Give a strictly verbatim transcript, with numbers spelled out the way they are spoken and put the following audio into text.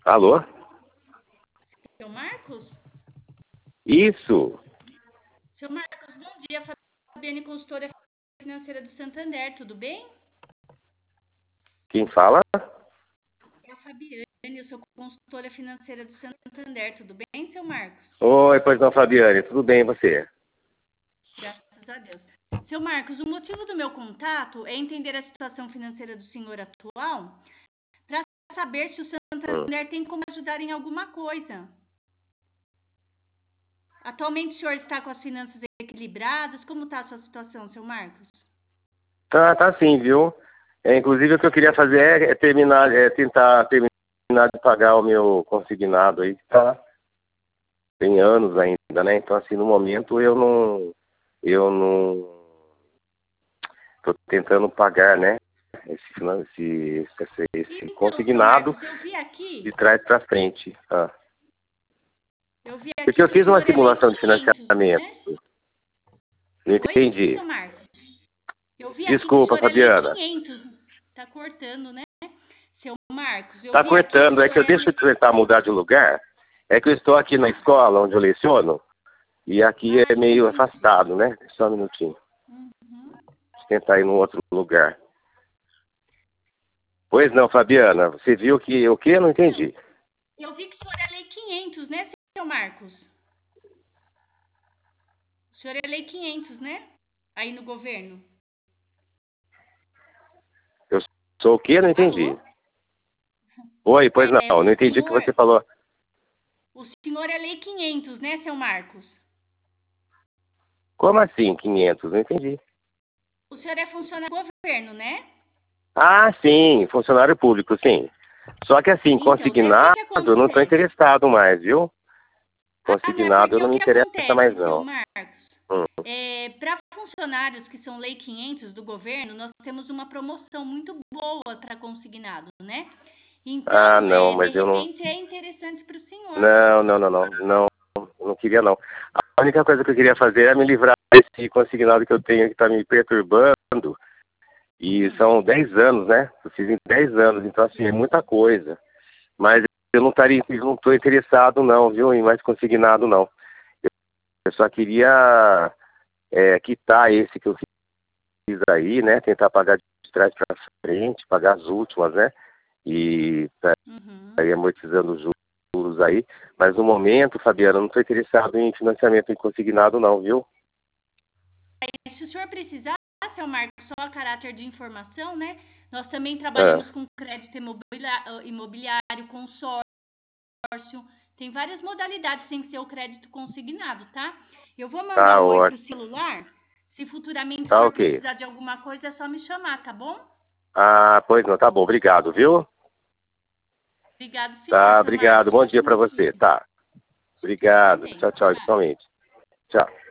Alô? Seu Marcos? Isso. Seu Marcos, bom dia. Fabiane, consultora financeira do Santander, tudo bem? Quem fala? É a Fabiane, eu sou consultora financeira do Santander, tudo bem, seu Marcos? Oi, pois não, Fabiane, tudo bem e você? Graças a Deus. Seu Marcos, o motivo do meu contato é entender a situação financeira do senhor atual para saber se o Santander Hum. tem como ajudar em alguma coisa. Atualmente o senhor está com as finanças equilibradas? Como está a sua situação, seu Marcos? Tá, tá sim, viu? É, inclusive o que eu queria fazer é, é terminar, é tentar terminar de pagar o meu consignado aí, que tá tem anos ainda, né? Então assim, no momento eu não eu não tô tentando pagar, né? Esse, finan- esse, esse, esse Então, seu consignado Marcos, eu vi aqui, de trás para frente. Ah. eu vi Porque aqui eu que o fiz uma senhor é lei simulação de quinhentos, financiamento. né? Não Oi, entendi. seu Marcos. Eu vi aqui que o Desculpa, senhor é lei Fabiana. quinhentos. Tá cortando, né? Seu Marcos, eu Tá vi aqui que o cortando, é senhor que eu é deixo eu lei... tentar mudar de lugar. É que eu estou aqui na escola onde eu leciono e aqui Ah, é meio entendi. afastado, né? Só um minutinho. Uhum. Deixa eu tentar ir num outro lugar. Pois não, Fabiana, você viu que o que? Eu não Não, entendi. eu vi que o senhor é lei quinhentos, né, seu Marcos? O senhor é lei quinhentos, né? Aí no governo. Eu sou o que? Eu não entendi. Alô? Oi, pois É, não, o não entendi o que senhor, você falou. o senhor é lei quinhentos, né, seu Marcos? Como assim, quinhentos? Não entendi. O senhor é funcionário do governo, né? Ah, sim, funcionário público, sim. Só que assim, Então, daí o que consignado, que eu não estou acontece? interessado mais, viu? Ah, não, é Consignado porque não o me que interessa mais, acontece, seu não. Marcos? Hum. É, para funcionários que são lei quinhentos do governo, nós temos uma promoção muito boa para consignado, né? Ah, Então, não, é, de mas eu não. repente, é interessante para o senhor. Não, não, não, não. Não, não queria, não. A única coisa que eu queria fazer é me livrar desse consignado que eu tenho que está me perturbando. E Hum. são dez anos, né? Eu fiz em dez anos, então assim, é muita coisa. Mas eu não estaria, eu não estou interessado não, viu, em mais consignado não. Eu só queria é, quitar esse que eu fiz aí, né? Tentar pagar de trás para frente, pagar as últimas, né? E Uhum. tá aí amortizando os juros aí. Mas no momento, Fabiana, eu não estou interessado em financiamento em consignado não, viu? Se o senhor precisar, seu Marcos, só a caráter de informação, né? Nós também Ah, trabalhamos com crédito imobiliá- imobiliário, consórcio. Tem várias modalidades sem ser o crédito consignado, tá? Eu vou mandar tá um oi pro ótimo, celular. Se futuramente tá for ok. precisar de alguma coisa, é só me chamar, tá bom? Ah, pois não, tá bom, obrigado, viu? Obrigado, senhor, Tá, seu obrigado, Marcos. Um bom dia ótimo para você, dia. tá. Você Obrigado, também. tchau, tchau, Tchau. igualmente. Tchau.